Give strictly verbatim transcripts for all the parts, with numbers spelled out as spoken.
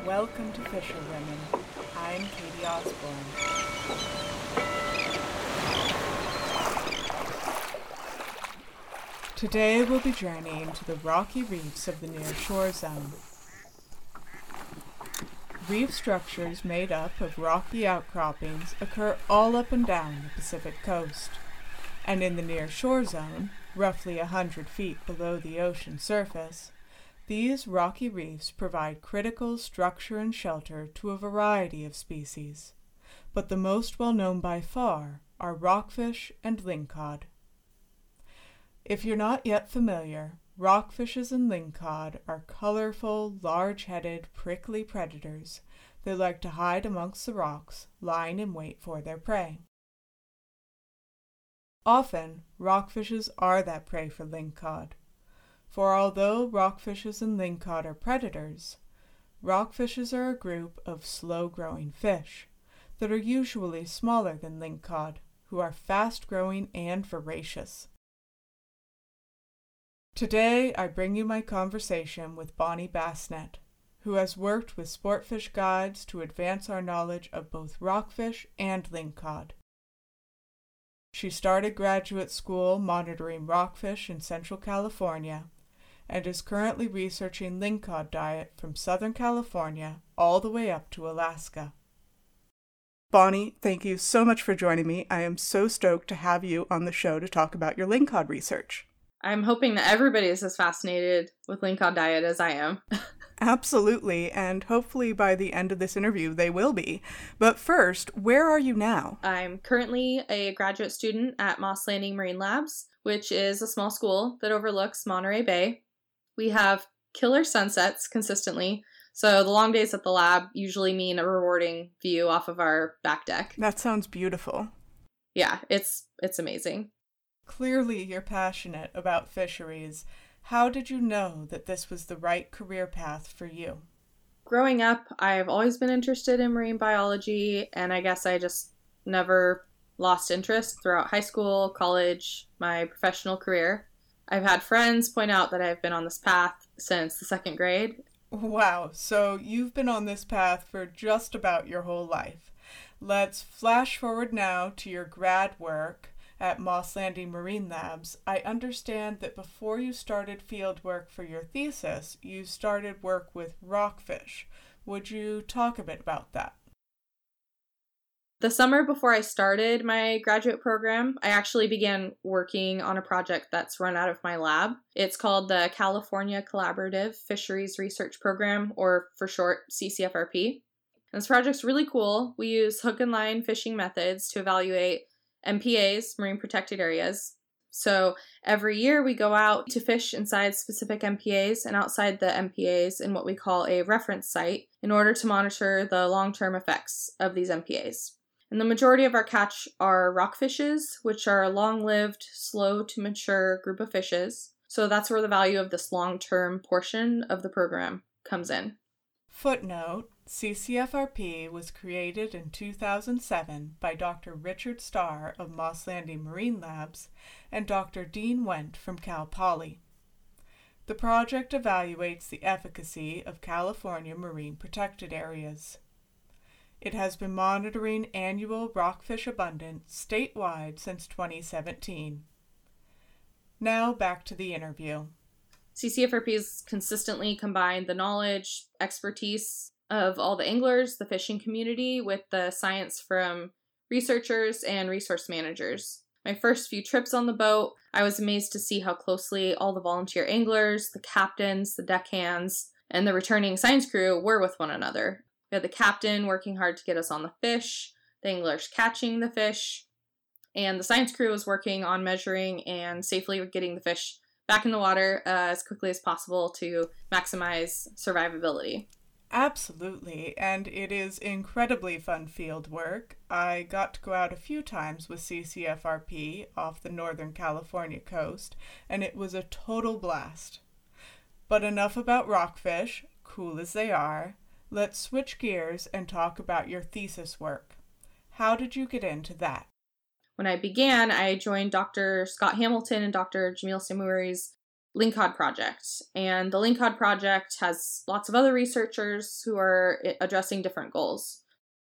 Welcome to Fisher Women. I'm Katie Osborne. Today we'll be journeying to the rocky reefs of the near-shore zone. Reef structures made up of rocky outcroppings occur all up and down the Pacific coast, and in the near-shore zone, roughly a hundred feet below the ocean surface, these rocky reefs provide critical structure and shelter to a variety of species, but the most well-known by far are rockfish and lingcod. If you're not yet familiar, rockfishes and lingcod are colorful, large-headed, prickly predators that like to hide amongst the rocks, lying in wait for their prey. Often, rockfishes are that prey for lingcod, for although rockfishes and lingcod are predators, rockfishes are a group of slow-growing fish that are usually smaller than lingcod, who are fast-growing and voracious. Today, I bring you my conversation with Bonnie Bassnett, who has worked with sportfish guides to advance our knowledge of both rockfish and lingcod. She started graduate school monitoring rockfish in Central California and is currently researching lingcod diet from Southern California all the way up to Alaska. Bonnie, thank you so much for joining me. I am so stoked to have you on the show to talk about your lingcod research. I'm hoping that everybody is as fascinated with lingcod diet as I am. Absolutely, and hopefully by the end of this interview they will be. But first, where are you now? I'm currently a graduate student at Moss Landing Marine Labs, which is a small school that overlooks Monterey Bay. We have killer sunsets consistently, so the long days at the lab usually mean a rewarding view off of our back deck. That sounds beautiful. Yeah, it's it's amazing. Clearly you're passionate about fisheries. How did you know that this was the right career path for you? Growing up, I've always been interested in marine biology, and I guess I just never lost interest throughout high school, college, my professional career. I've had friends point out that I've been on this path since the second grade. Wow, so you've been on this path for just about your whole life. Let's flash forward now to your grad work at Moss Landing Marine Labs. I understand that before you started field work for your thesis, you started work with rockfish. Would you talk a bit about that? The summer before I started my graduate program, I actually began working on a project that's run out of my lab. It's called the California Collaborative Fisheries Research Program, or for short, C C F R P. And this project's really cool. We use hook and line fishing methods to evaluate M P As, marine protected areas. So every year we go out to fish inside specific M P As and outside the M P As in what we call a reference site in order to monitor the long-term effects of these M P As. And the majority of our catch are rockfishes, which are a long-lived, slow-to-mature group of fishes. So that's where the value of this long-term portion of the program comes in. Footnote: C C F R P was created in two thousand seven by Doctor Richard Starr of Moss Landing Marine Labs and Doctor Dean Wendt from Cal Poly. The project evaluates the efficacy of California marine protected areas. It has been monitoring annual rockfish abundance statewide since twenty seventeen. Now back to the interview. C C F R P has consistently combined the knowledge, expertise of all the anglers, the fishing community, with the science from researchers and resource managers. My first few trips on the boat, I was amazed to see how closely all the volunteer anglers, the captains, the deckhands, and the returning science crew were with one another. We had the captain working hard to get us on the fish, the anglers catching the fish, and the science crew was working on measuring and safely getting the fish back in the water uh, as quickly as possible to maximize survivability. Absolutely, and it is incredibly fun field work. I got to go out a few times with C C F R P off the Northern California coast, and it was a total blast. But enough about rockfish, cool as they are. Let's switch gears and talk about your thesis work. How did you get into that? When I began, I joined Doctor Scott Hamilton and Doctor Jamil Samouri's Lingcod Project. And the Lingcod Project has lots of other researchers who are addressing different goals.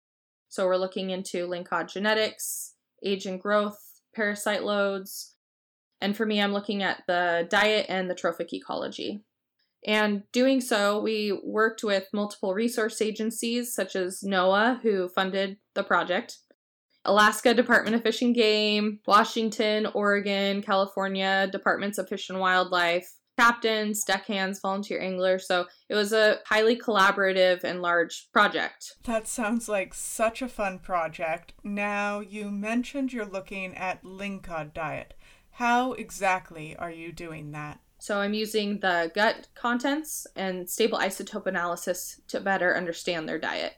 So we're looking into lingcod genetics, age and growth, parasite loads, and for me, I'm looking at the diet and the trophic ecology. And doing so, we worked with multiple resource agencies such as NOAA, who funded the project, Alaska Department of Fish and Game, Washington, Oregon, California Departments of Fish and Wildlife, captains, deckhands, volunteer anglers. So it was a highly collaborative and large project. That sounds like such a fun project. Now, you mentioned you're looking at lingcod diet. How exactly are you doing that? So I'm using the gut contents and stable isotope analysis to better understand their diet.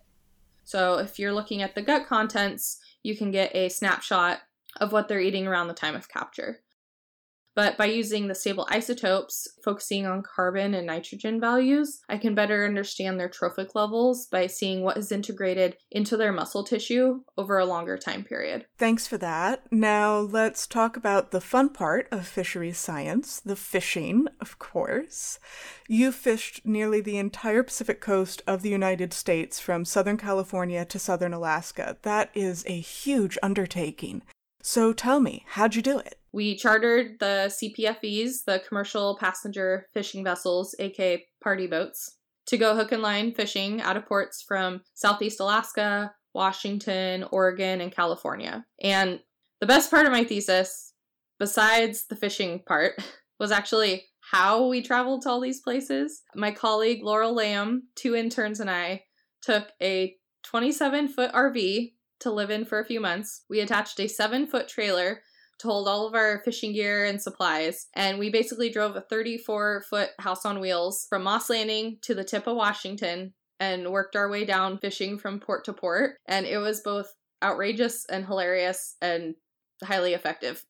So if you're looking at the gut contents, you can get a snapshot of what they're eating around the time of capture. But by using the stable isotopes, focusing on carbon and nitrogen values, I can better understand their trophic levels by seeing what is integrated into their muscle tissue over a longer time period. Thanks for that. Now let's talk about the fun part of fisheries science, the fishing, of course. You fished nearly the entire Pacific coast of the United States from Southern California to Southern Alaska. That is a huge undertaking. So tell me, how'd you do it? We chartered the C P F Es, the commercial passenger fishing vessels, aka party boats, to go hook and line fishing out of ports from Southeast Alaska, Washington, Oregon, and California. And the best part of my thesis, besides the fishing part, was actually how we traveled to all these places. My colleague Laurel Lamb, two interns, and I took a twenty-seven foot R V to live in for a few months. We attached a seven foot trailer to hold all of our fishing gear and supplies. And we basically drove a thirty-four foot house on wheels from Moss Landing to the tip of Washington and worked our way down fishing from port to port. And it was both outrageous and hilarious and highly effective.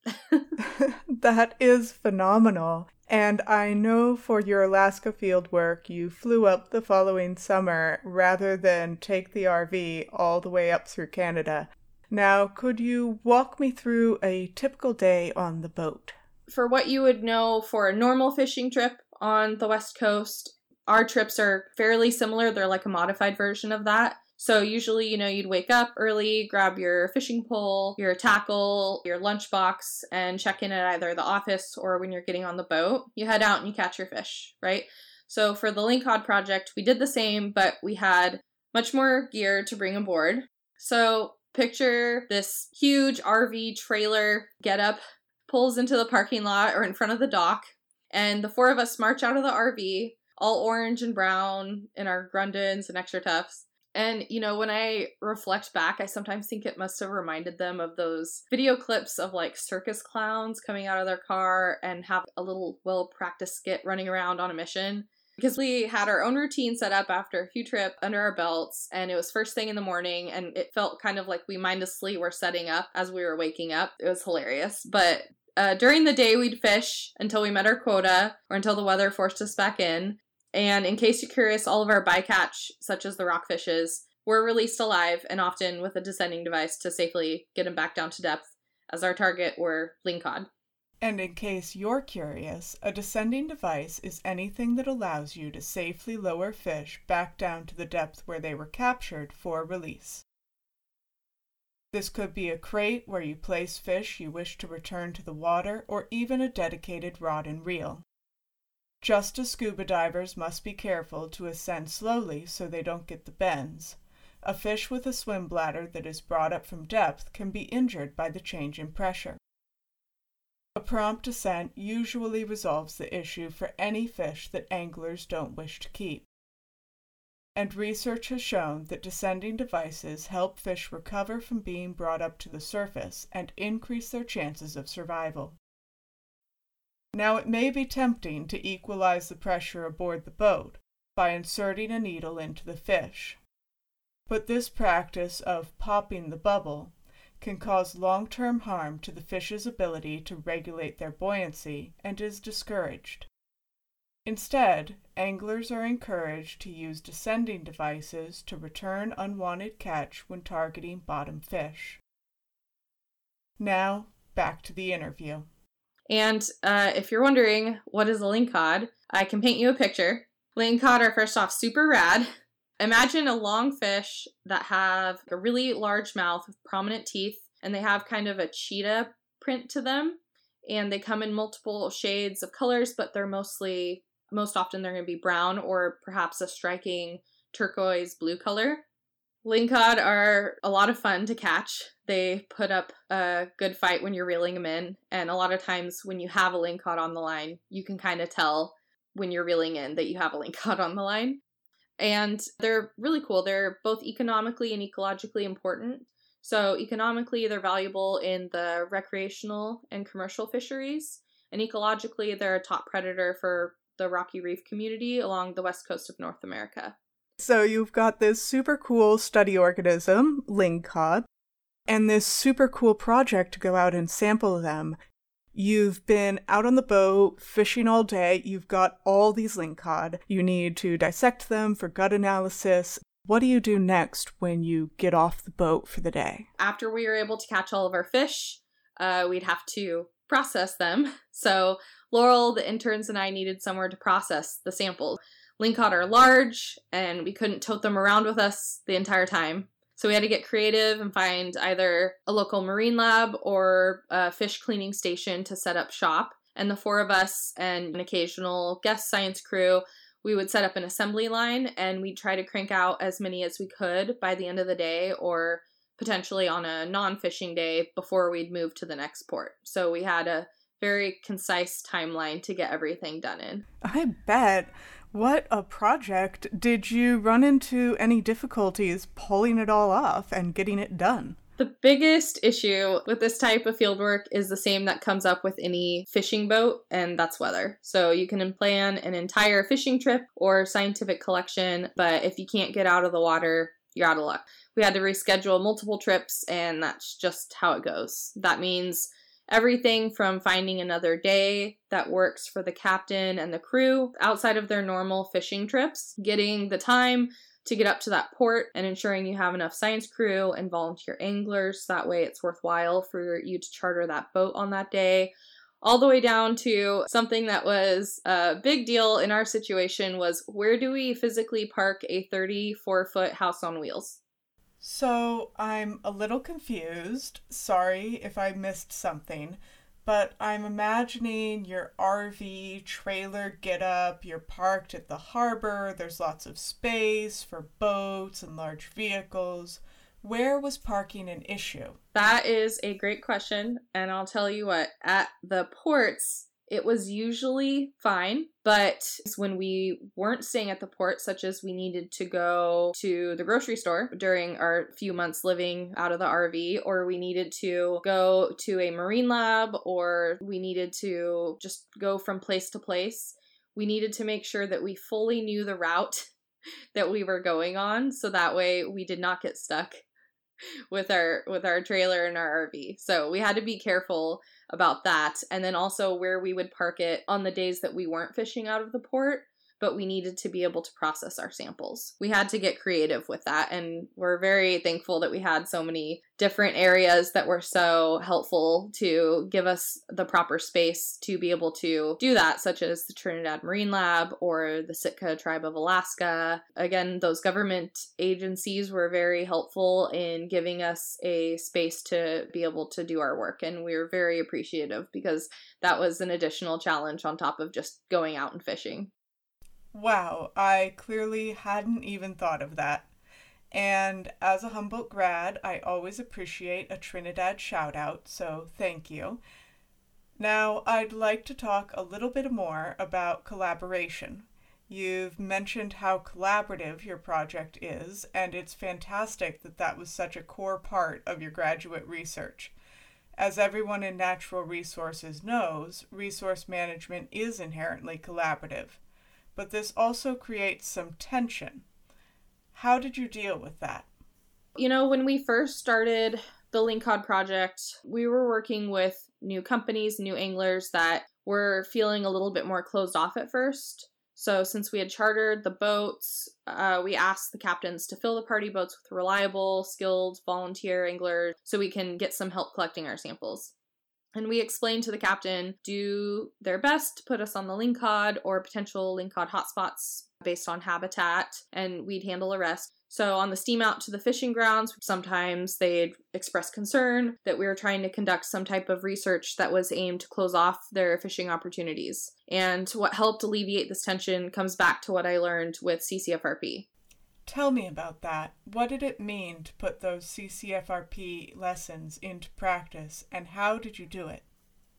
That is phenomenal. And I know for your Alaska field work, you flew up the following summer rather than take the R V all the way up through Canada. Now, could you walk me through a typical day on the boat? For what you would know for a normal fishing trip on the West Coast, our trips are fairly similar. They're like a modified version of that. So usually, you know, you'd wake up early, grab your fishing pole, your tackle, your lunchbox, and check in at either the office or when you're getting on the boat. You head out and you catch your fish, right? So for the Lingcod project, we did the same, but we had much more gear to bring aboard. So picture this huge R V trailer getup, pulls into the parking lot or in front of the dock, and the four of us march out of the R V, all orange and brown in our Grundens and Extra Toughs. And, you know, when I reflect back, I sometimes think it must have reminded them of those video clips of like circus clowns coming out of their car and have a little well-practiced skit running around on a mission. Because we had our own routine set up after a few trips under our belts, and it was first thing in the morning, and it felt kind of like we mindlessly were setting up as we were waking up. It was hilarious. But uh, during the day, we'd fish until we met our quota or until the weather forced us back in. And in case you're curious, all of our bycatch, such as the rockfishes, were released alive and often with a descending device to safely get them back down to depth, as our target were lingcod. And in case you're curious, a descending device is anything that allows you to safely lower fish back down to the depth where they were captured for release. This could be a crate where you place fish you wish to return to the water, or even a dedicated rod and reel. Just as scuba divers must be careful to ascend slowly so they don't get the bends, a fish with a swim bladder that is brought up from depth can be injured by the change in pressure. A prompt descent usually resolves the issue for any fish that anglers don't wish to keep. And research has shown that descending devices help fish recover from being brought up to the surface and increase their chances of survival. Now, it may be tempting to equalize the pressure aboard the boat by inserting a needle into the fish, but this practice of popping the bubble can cause long-term harm to the fish's ability to regulate their buoyancy and is discouraged. Instead, anglers are encouraged to use descending devices to return unwanted catch when targeting bottom fish. Now, back to the interview. And uh, if you're wondering what is a lingcod, I can paint you a picture. Lingcod are first off super rad. Imagine a long fish that have a really large mouth with prominent teeth, and they have kind of a cheetah print to them. And they come in multiple shades of colors, but they're mostly, most often they're going to be brown or perhaps a striking turquoise blue color. Lingcod are a lot of fun to catch. They put up a good fight when you're reeling them in. And a lot of times when you have a lingcod on the line, you can kind of tell when you're reeling in that you have a lingcod on the line. And they're really cool. They're both economically and ecologically important. So economically, they're valuable in the recreational and commercial fisheries. And ecologically, they're a top predator for the Rocky Reef community along the west coast of North America. So you've got this super cool study organism, lingcod, and this super cool project to go out and sample them. You've been out on the boat, fishing all day, you've got all these lingcod. You need to dissect them for gut analysis. What do you do next when you get off the boat for the day? After we were able to catch all of our fish, uh, we'd have to process them. So Laurel, the interns, and I needed somewhere to process the samples. Lingcod are large, and we couldn't tote them around with us the entire time. So we had to get creative and find either a local marine lab or a fish cleaning station to set up shop. And the four of us and an occasional guest science crew, we would set up an assembly line, and we'd try to crank out as many as we could by the end of the day, or potentially on a non-fishing day before we'd move to the next port. So we had a very concise timeline to get everything done in. I bet. What a project. Did you run into any difficulties pulling it all off and getting it done? The biggest issue with this type of fieldwork is the same that comes up with any fishing boat, and that's weather. So you can plan an entire fishing trip or scientific collection, but if you can't get out of the water, you're out of luck. We had to reschedule multiple trips, and that's just how it goes. That means everything from finding another day that works for the captain and the crew outside of their normal fishing trips, getting the time to get up to that port, and ensuring you have enough science crew and volunteer anglers. That way it's worthwhile for you to charter that boat on that day. All the way down to something that was a big deal in our situation was, where do we physically park a thirty-four foot house on wheels? So, I'm a little confused. Sorry if I missed something, but I'm imagining your R V trailer get-up, you're parked at the harbor, there's lots of space for boats and large vehicles. Where was parking an issue? That is a great question, and I'll tell you what, at the ports, it was usually fine, but when we weren't staying at the port, such as we needed to go to the grocery store during our few months living out of the R V, or we needed to go to a marine lab, or we needed to just go from place to place, we needed to make sure that we fully knew the route that we were going on, so that way we did not get stuck with our with our trailer and our R V. So we had to be careful about that, and then also where we would park it on the days that we weren't fishing out of the port, but we needed to be able to process our samples. We had to get creative with that, and we're very thankful that we had so many different areas that were so helpful to give us the proper space to be able to do that, such as the Trinidad Marine Lab or the Sitka Tribe of Alaska. Again, those government agencies were very helpful in giving us a space to be able to do our work, and we were very appreciative because that was an additional challenge on top of just going out and fishing. Wow, I clearly hadn't even thought of that. And as a Humboldt grad, I always appreciate a Trinidad shout out, so thank you. Now, I'd like to talk a little bit more about collaboration. You've mentioned how collaborative your project is, and it's fantastic that that was such a core part of your graduate research. As everyone in natural resources knows, resource management is inherently collaborative. But this also creates some tension. How did you deal with that? You know, when we first started the Lingcod project, we were working with new companies, new anglers that were feeling a little bit more closed off at first. So since we had chartered the boats, uh, we asked the captains to fill the party boats with reliable, skilled volunteer anglers so we can get some help collecting our samples. And we explained to the captain, do their best to put us on the lingcod or potential lingcod hotspots based on habitat, and we'd handle the rest. So on the steam out to the fishing grounds, sometimes they'd express concern that we were trying to conduct some type of research that was aimed to close off their fishing opportunities. And what helped alleviate this tension comes back to what I learned with C C F R P. Tell me about that. What did it mean to put those C C F R P lessons into practice, and how did you do it?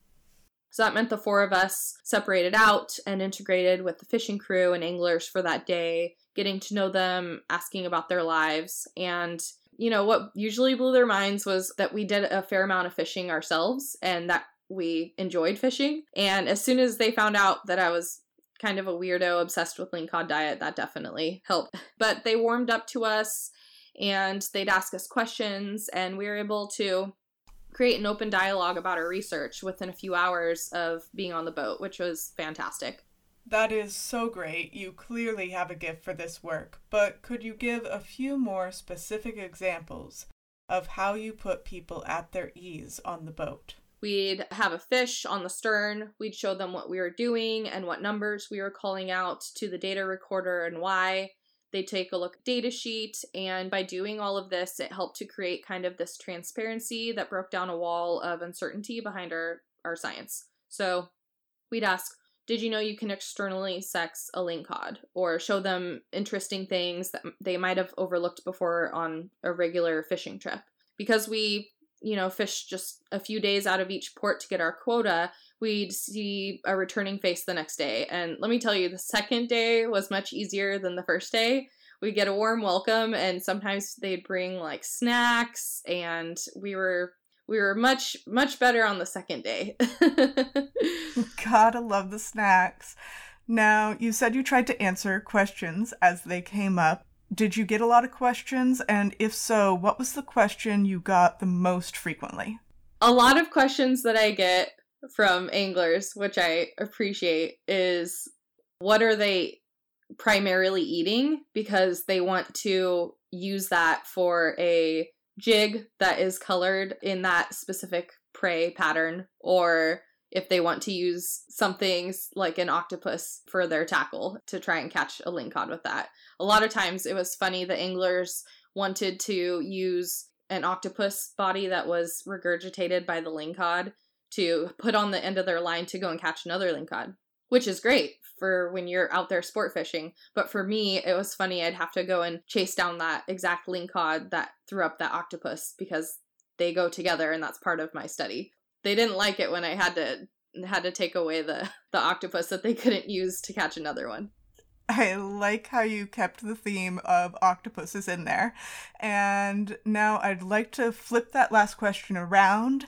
So that meant the four of us separated out and integrated with the fishing crew and anglers for that day, getting to know them, asking about their lives. And, you know, what usually blew their minds was that we did a fair amount of fishing ourselves and that we enjoyed fishing. And as soon as they found out that I was kind of a weirdo obsessed with lingcod diet, that definitely helped. But they warmed up to us and they'd ask us questions, and we were able to create an open dialogue about our research within a few hours of being on the boat, which was fantastic. That is so great. You clearly have a gift for this work, but could you give a few more specific examples of how you put people at their ease on the boat? We'd have a fish on the stern, we'd show them what we were doing and what numbers we were calling out to the data recorder and why. They'd take a look at the data sheet, and by doing all of this, it helped to create kind of this transparency that broke down a wall of uncertainty behind our, our science. So we'd ask, did you know you can externally sex a lingcod? Or show them interesting things that they might have overlooked before on a regular fishing trip. Because we you know, fish just a few days out of each port to get our quota, we'd see a returning face the next day. And let me tell you, the second day was much easier than the first day. We'd get a warm welcome, and sometimes they'd bring like snacks, and we were we were much, much better on the second day. Gotta love the snacks. Now, you said you tried to answer questions as they came up. Did you get a lot of questions? And if so, what was the question you got the most frequently? A lot of questions that I get from anglers, which I appreciate, is what are they primarily eating? Because they want to use that for a jig that is colored in that specific prey pattern, or if they want to use something like an octopus for their tackle to try and catch a lingcod with that. A lot of times it was funny, the anglers wanted to use an octopus body that was regurgitated by the lingcod to put on the end of their line to go and catch another lingcod, which is great for when you're out there sport fishing. But for me, it was funny, I'd have to go and chase down that exact lingcod that threw up that octopus because they go together, and that's part of my study. They didn't like it when I had to had to take away the, the octopus that they couldn't use to catch another one. I like how you kept the theme of octopuses in there. And now I'd like to flip that last question around.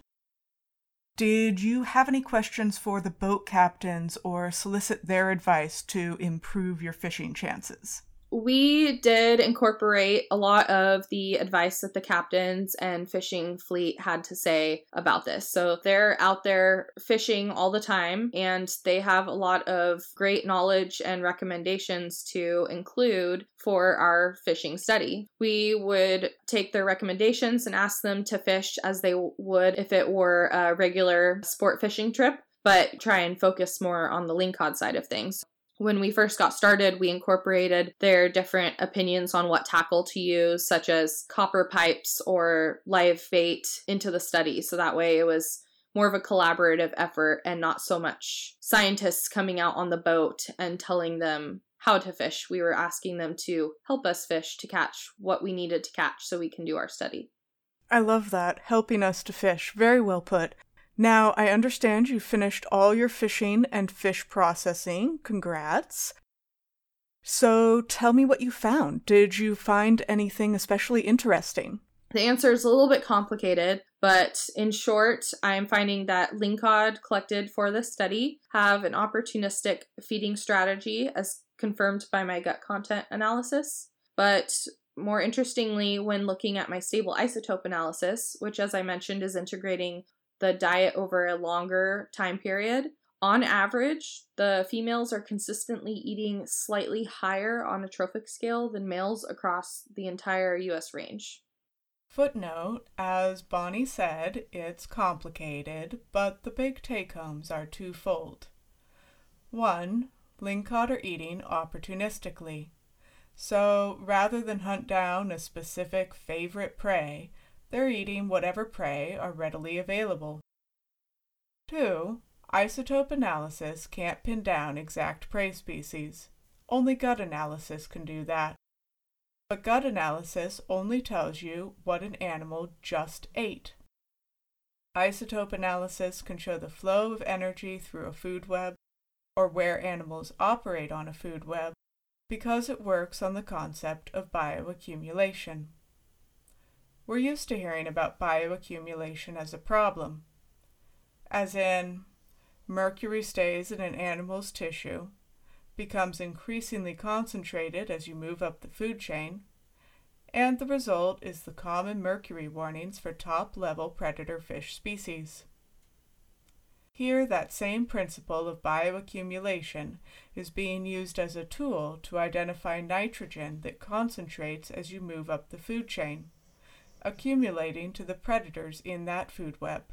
Did you have any questions for the boat captains or solicit their advice to improve your fishing chances? We did incorporate a lot of the advice that the captains and fishing fleet had to say about this. So they're out there fishing all the time, and they have a lot of great knowledge and recommendations to include for our fishing study. We would take their recommendations and ask them to fish as they would if it were a regular sport fishing trip, but try and focus more on the lingcod side of things. When we first got started, we incorporated their different opinions on what tackle to use, such as copper pipes or live bait, into the study. So that way it was more of a collaborative effort and not so much scientists coming out on the boat and telling them how to fish. We were asking them to help us fish to catch what we needed to catch so we can do our study. I love that. Helping us to fish. Very well put. Now, I understand you finished all your fishing and fish processing. Congrats. So tell me what you found. Did you find anything especially interesting? The answer is a little bit complicated, but in short, I'm finding that lingcod collected for this study have an opportunistic feeding strategy as confirmed by my gut content analysis. But more interestingly, when looking at my stable isotope analysis, which as I mentioned is integrating the diet over a longer time period, on average, the females are consistently eating slightly higher on a trophic scale than males across the entire U S range. Footnote, as Bonnie said, it's complicated, but the big take-homes are twofold. One, lingcod are eating opportunistically. So, rather than hunt down a specific favorite prey, they're eating whatever prey are readily available. Two, isotope analysis can't pin down exact prey species. Only gut analysis can do that. But gut analysis only tells you what an animal just ate. Isotope analysis can show the flow of energy through a food web, or where animals operate on a food web, because it works on the concept of bioaccumulation. We're used to hearing about bioaccumulation as a problem, as in, mercury stays in an animal's tissue, becomes increasingly concentrated as you move up the food chain, and the result is the common mercury warnings for top-level predator fish species. Here, that same principle of bioaccumulation is being used as a tool to identify nitrogen that concentrates as you move up the food chain, accumulating to the predators in that food web.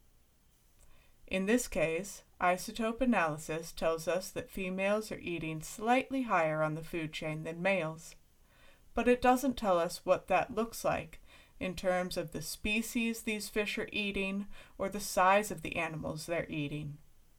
In this case, isotope analysis tells us that females are eating slightly higher on the food chain than males, but it doesn't tell us what that looks like in terms of the species these fish are eating or the size of the animals they're eating.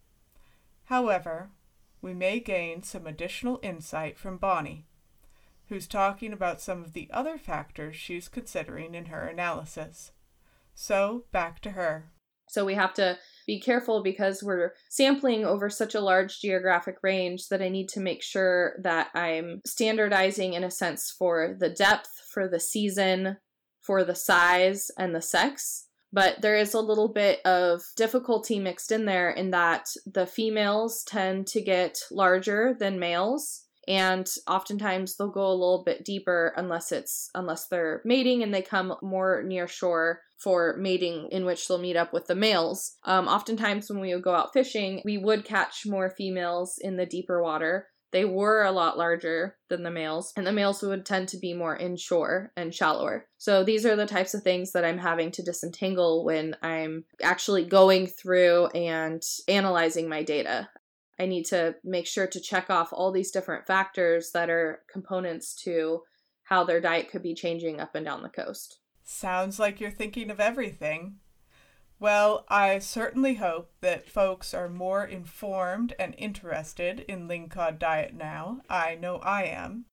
However, we may gain some additional insight from Bonnie, who's talking about some of the other factors she's considering in her analysis. So, back to her. So we have to be careful because we're sampling over such a large geographic range that I need to make sure that I'm standardizing in a sense for the depth, for the season, for the size, and the sex. But there is a little bit of difficulty mixed in there in that the females tend to get larger than males. And oftentimes they'll go a little bit deeper unless it's unless they're mating and they come more near shore for mating, in which they'll meet up with the males. Um, oftentimes when we would go out fishing, we would catch more females in the deeper water. They were a lot larger than the males, and the males would tend to be more inshore and shallower. So these are the types of things that I'm having to disentangle when I'm actually going through and analyzing my data. I need to make sure to check off all these different factors that are components to how their diet could be changing up and down the coast. Sounds like you're thinking of everything. Well, I certainly hope that folks are more informed and interested in lingcod diet now. I know I am.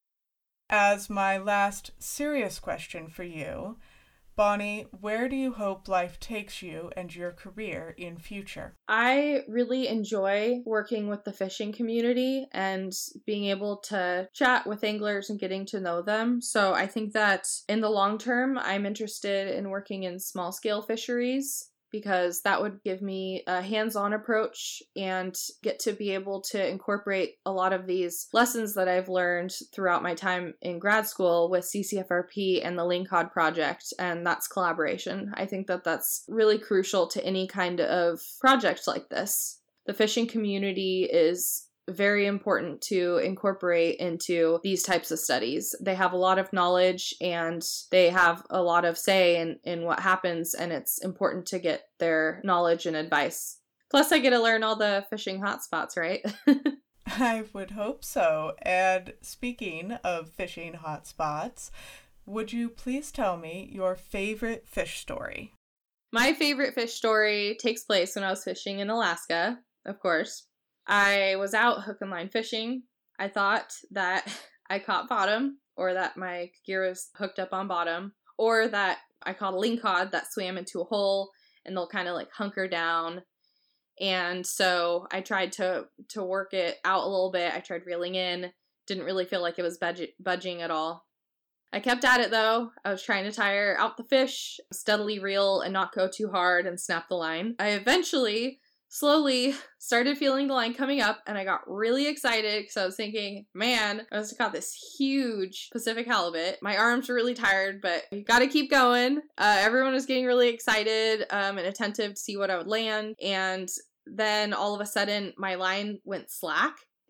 As my last serious question for you, Bonnie, where do you hope life takes you and your career in future? I really enjoy working with the fishing community and being able to chat with anglers and getting to know them. So I think that in the long term, I'm interested in working in small scale fisheries, because that would give me a hands-on approach and get to be able to incorporate a lot of these lessons that I've learned throughout my time in grad school with C C F R P and the Lingcod project, and that's collaboration. I think that that's really crucial to any kind of project like this. The fishing community is very important to incorporate into these types of studies. They have a lot of knowledge and they have a lot of say in, in what happens, and it's important to get their knowledge and advice. Plus, I get to learn all the fishing hotspots, right? I would hope so. And speaking of fishing hotspots, would you please tell me your favorite fish story? My favorite fish story takes place when I was fishing in Alaska, of course. I was out hook and line fishing. I thought that I caught bottom, or that my gear was hooked up on bottom, or that I caught a lingcod that swam into a hole and they'll kind of like hunker down. And so I tried to to work it out a little bit. I tried reeling in. Didn't really feel like it was budge- budging at all. I kept at it though. I was trying to tire out the fish, steadily reel and not go too hard and snap the line. I eventually slowly started feeling the line coming up, and I got really excited because I was thinking, man, I must have caught this huge Pacific halibut. My arms were really tired, but you gotta keep going. Uh, everyone was getting really excited um, and attentive to see what I would land, and then all of a sudden my line went slack,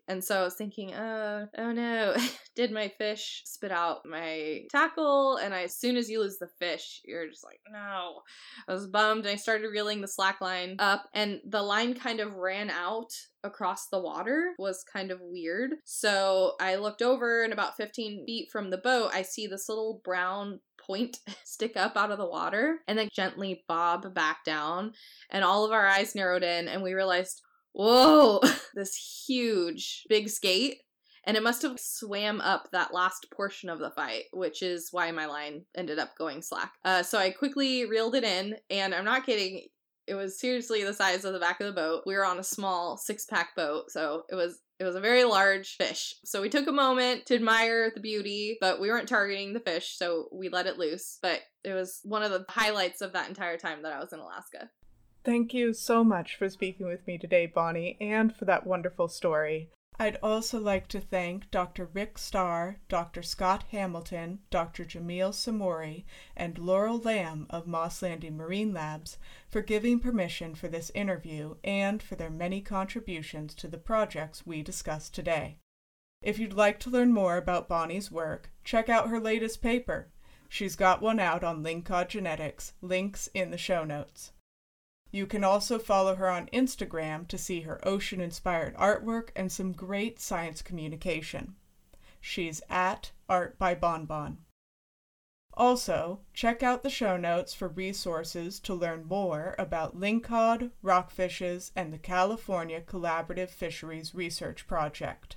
And so I was thinking, uh, oh no, did my fish spit out my tackle? And I, as soon as you lose the fish, you're just like, no. I was bummed, and I started reeling the slack line up, and the line kind of ran out across the water. Was kind of weird. So I looked over, and about fifteen feet from the boat, I see this little brown point stick up out of the water and then gently bob back down. And all of our eyes narrowed in, and we realized, whoa, this huge big skate. And it must have swam up that last portion of the fight, which is why my line ended up going slack. Uh, so I quickly reeled it in, and I'm not kidding, it was seriously the size of the back of the boat. We were on a small six-pack boat, so it was It was a very large fish. So we took a moment to admire the beauty, but we weren't targeting the fish, so we let it loose. But it was one of the highlights of that entire time that I was in Alaska. Thank you so much for speaking with me today, Bonnie, and for that wonderful story. I'd also like to thank Doctor Rick Starr, Doctor Scott Hamilton, Doctor Jamil Samori, and Laurel Lamb of Moss Landing Marine Labs for giving permission for this interview and for their many contributions to the projects we discussed today. If you'd like to learn more about Bonnie's work, check out her latest paper. She's got one out on lingcod genetics, links in the show notes. You can also follow her on Instagram to see her ocean-inspired artwork and some great science communication. She's at Art by Bonbon. Also, check out the show notes for resources to learn more about lingcod, rockfishes, and the California Collaborative Fisheries Research Project.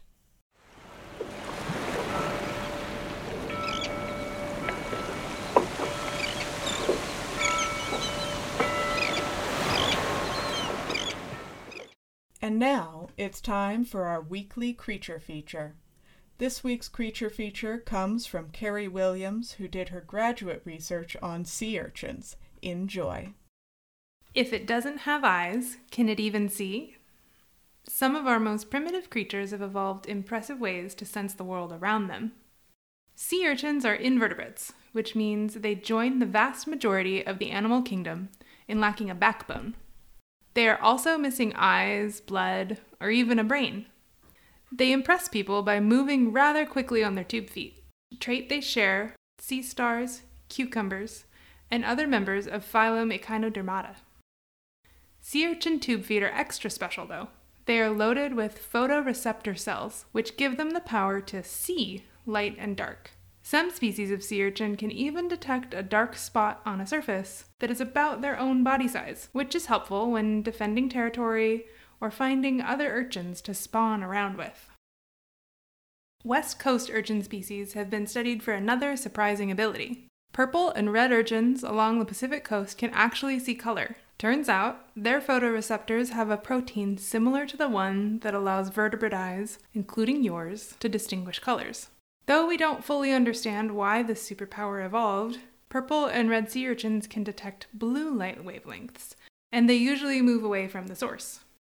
And now, it's time for our weekly creature feature. This week's creature feature comes from Carrie Williams, who did her graduate research on sea urchins. Enjoy. If it doesn't have eyes, can it even see? Some of our most primitive creatures have evolved impressive ways to sense the world around them. Sea urchins are invertebrates, which means they join the vast majority of the animal kingdom in lacking a backbone. They are also missing eyes, blood, or even a brain. They impress people by moving rather quickly on their tube feet, a trait they share with sea stars, cucumbers, and other members of phylum Echinodermata. Sea urchin tube feet are extra special, though. They are loaded with photoreceptor cells, which give them the power to see light and dark. Some species of sea urchin can even detect a dark spot on a surface that is about their own body size, which is helpful when defending territory or finding other urchins to spawn around with. West Coast urchin species have been studied for another surprising ability. Purple and red urchins along the Pacific coast can actually see color. Turns out, their photoreceptors have a protein similar to the one that allows vertebrate eyes, including yours, to distinguish colors. Though we don't fully understand why this superpower evolved, purple and red sea urchins can detect blue light wavelengths, and they usually move away from the source.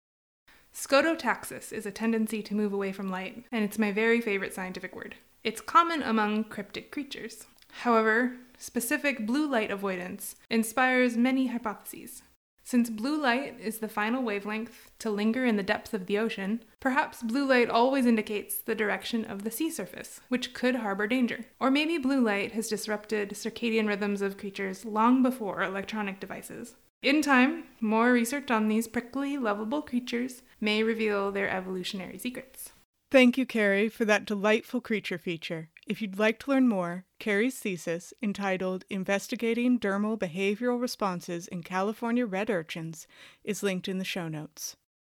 Scototaxis is a tendency to move away from light, and it's my very favorite scientific word. It's common among cryptic creatures. However, specific blue light avoidance inspires many hypotheses. Since blue light is the final wavelength to linger in the depths of the ocean, perhaps blue light always indicates the direction of the sea surface, which could harbor danger. Or maybe blue light has disrupted circadian rhythms of creatures long before electronic devices. In time, more research on these prickly, lovable creatures may reveal their evolutionary secrets. Thank you, Carrie, for that delightful creature feature. If you'd like to learn more, Carrie's thesis, entitled Investigating Dermal Behavioral Responses in California Red Urchins, is linked in the show notes.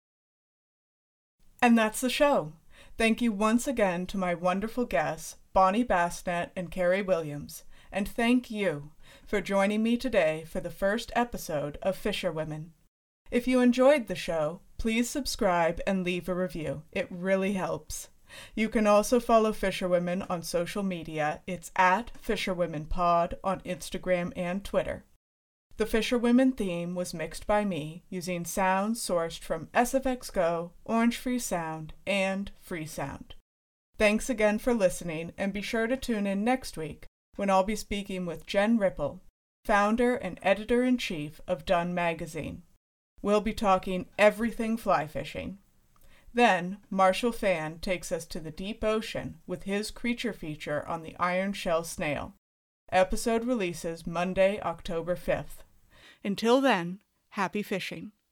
And that's the show. Thank you once again to my wonderful guests, Bonnie Bassnett and Carrie Williams, and thank you for joining me today for the first episode of Fisherwomen. If you enjoyed the show, please subscribe and leave a review. It really helps. You can also follow Fisherwomen on social media. It's at FisherwomenPod on Instagram and Twitter. The Fisherwomen theme was mixed by me using sounds sourced from S F X Go, Orange Free Sound, and Freesound. Thanks again for listening, and be sure to tune in next week when I'll be speaking with Jen Ripple, founder and editor-in-chief of Dun Magazine. We'll be talking everything fly fishing. Then, Marshall Fan takes us to the deep ocean with his creature feature on the iron shell snail. Episode releases Monday, October fifth. Until then, happy fishing.